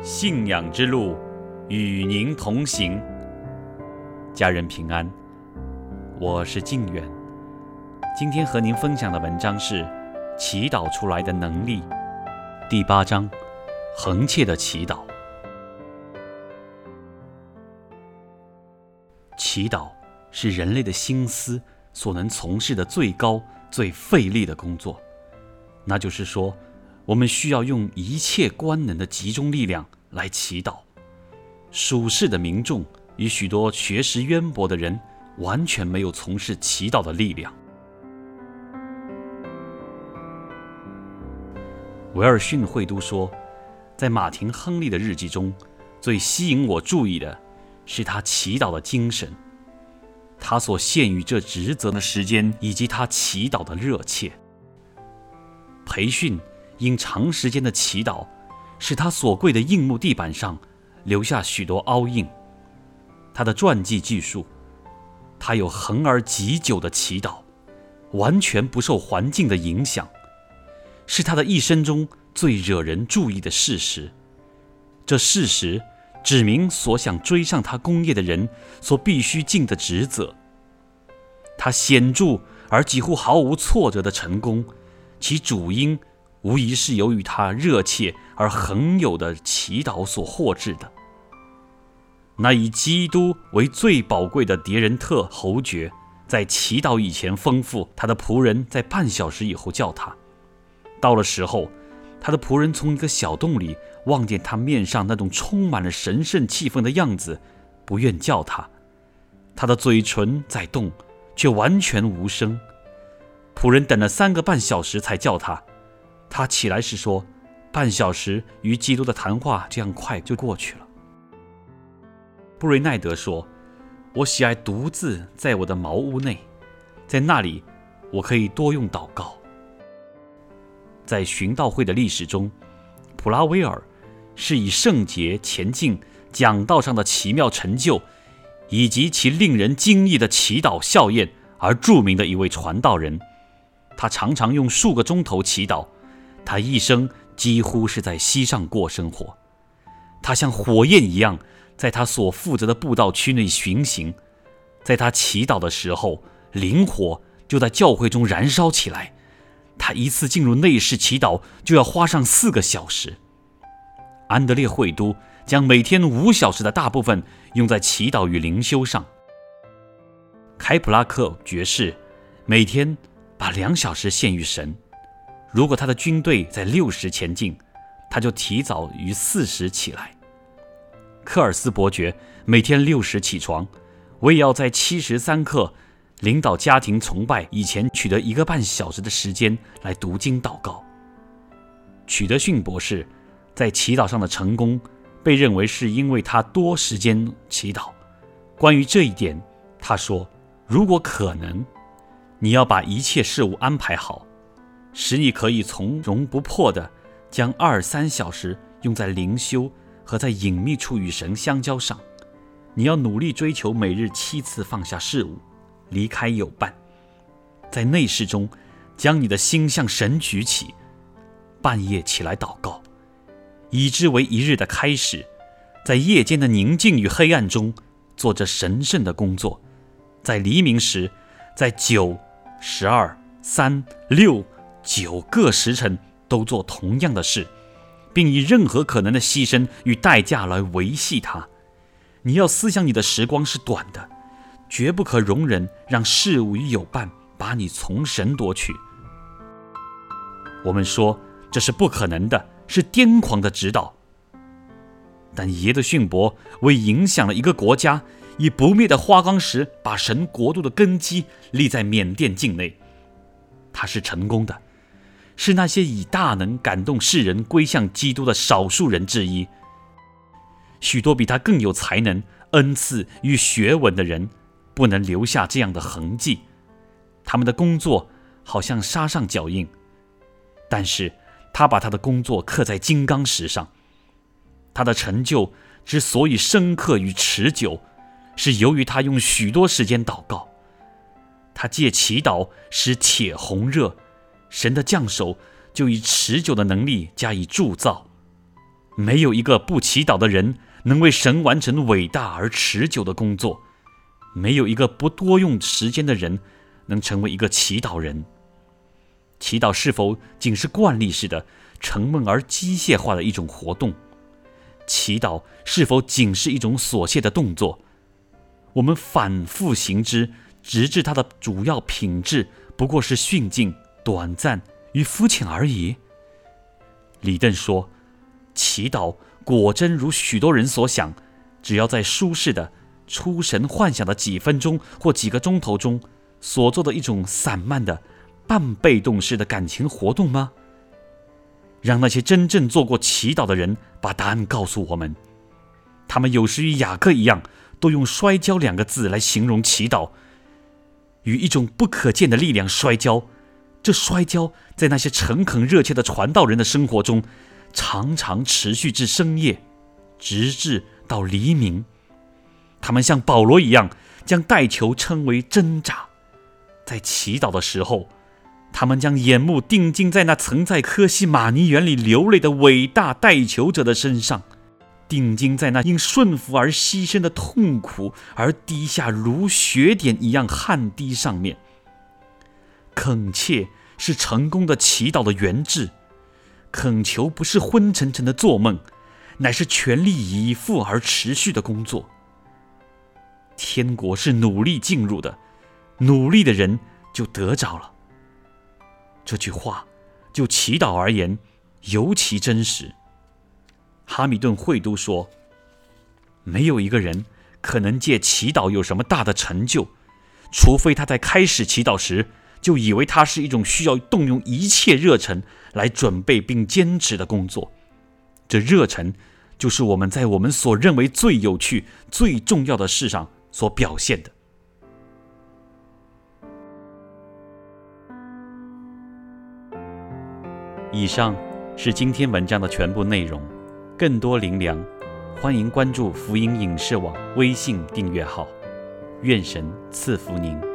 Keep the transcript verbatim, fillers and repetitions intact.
信仰之路，与您同行。家人平安，我是靖远。今天和您分享的文章是《祈祷出来的能力》第八章，恒切的祈祷。祈祷是人类的心思所能从事的最高、最费力的工作。那就是说，我们需要用一切官能的集中力量来祈祷。属世的民众与许多学识渊博的人完全没有从事祈祷的力量。维尔逊会都说，在马廷·亨利的日记中，最吸引我注意的是他祈祷的精神，他所献于这职责的时间，以及他祈祷的热切。培训因长时间的祈祷，使他所跪的硬木地板上留下许多凹印。他的传记记述，他有恒而极久的祈祷，完全不受环境的影响，是他的一生中最惹人注意的事实。这事实指明所想追上他功业的人所必须尽的职责。他显著而几乎毫无挫折的成功，其主因无疑是由于他热切而恒有的祈祷所获致的。那以基督为最宝贵的迭人特侯爵，在祈祷以前吩咐他的仆人在半小时以后叫他。到了时候，他的仆人从一个小洞里望见他面上那种充满了神圣气氛的样子，不愿叫他。他的嘴唇在动，却完全无声。仆人等了三个半小时才叫他。他起来时说，半小时与基督的谈话这样快就过去了。布瑞奈德说，我喜爱独自在我的茅屋内，在那里我可以多用祷告。在寻道会的历史中，普拉威尔是以圣洁前进讲道上的奇妙成就，以及其令人惊异的祈祷效验而著名的一位传道人。他常常用数个钟头祈祷，他一生几乎是在溪上过生活。他像火焰一样在他所负责的布道区内巡行，在他祈祷的时候，灵火就在教会中燃烧起来。他一次进入内室祈祷就要花上四个小时。安德烈会都将每天五小时的大部分用在祈祷与灵修上。开普拉克爵士每天把两小时献于神。如果他的军队在六时前进，他就提早于四时起来。科尔斯伯爵每天六时起床，我也要在七时三刻领导家庭崇拜以前取得一个半小时的时间来读经祷告。曲德逊博士在祈祷上的成功被认为是因为他多时间祈祷。关于这一点，他说，如果可能，你要把一切事物安排好，使你可以从容不迫地将二三小时用在灵修和在隐秘处与神相交上。你要努力追求每日七次放下事物，离开友伴，在内室中将你的心向神举起，半夜起来祷告，以之为一日的开始，在夜间的宁静与黑暗中做着神圣的工作，在黎明时，在九、十二、三、六、九个时辰都做同样的事，并以任何可能的牺牲与代价来维系它。你要思想你的时光是短的，绝不可容忍让事物与友伴把你从神夺取。我们说这是不可能的，是癫狂的指导。但耶德逊伯为影响了一个国家，以不灭的花岗石把神国度的根基立在缅甸境内。他是成功的，是那些以大能感动世人归向基督的少数人之一。许多比他更有才能、恩赐与学问的人不能留下这样的痕迹，他们的工作好像杀上脚印，但是他把他的工作刻在金刚石上。他的成就之所以深刻与持久，是由于他用许多时间祷告。他借祈祷使铁红热，神的降手就以持久的能力加以铸造。 没有一个不祈祷的人能为神完成伟大而持久的工作，没有一个不多用时间的人能成为一个祈祷人。祈祷是否仅是惯例式的、沉闷而机械化的一种活动？祈祷是否仅是一种琐屑的动作？我们反复行之，直至它的主要品质不过是驯静、短暂与肤浅而已。李邓说，祈祷果真如许多人所想，只要在舒适的、出神幻想的几分钟或几个钟头中所做的一种散漫的、半被动式的感情活动吗？让那些真正做过祈祷的人把答案告诉我们。他们有时与雅各一样，都用摔跤两个字来形容祈祷，与一种不可见的力量摔跤。这摔跤在那些诚恳热切的传道人的生活中，常常持续至深夜，直至到黎明。他们像保罗一样，将带球称为挣扎。在祈祷的时候，他们将眼目定睛在那曾在科西玛尼园里流泪的伟大带球者的身上，定睛在那因顺服而牺牲的痛苦而滴下如雪点一样汗滴上面。恳切是成功的祈祷的原质，恳求不是昏沉沉的做梦，乃是全力以赴而持续的工作。天国是努力进入的，努力的人就得着了。这句话就祈祷而言尤其真实。哈米顿会都说，没有一个人可能借祈祷有什么大的成就，除非他在开始祈祷时就以为它是一种需要动用一切热忱来准备并坚持的工作。这热忱就是我们在我们所认为最有趣、最重要的事上所表现的。以上是今天文章的全部内容。更多灵粮，欢迎关注福音影视网微信订阅号。愿神赐福您。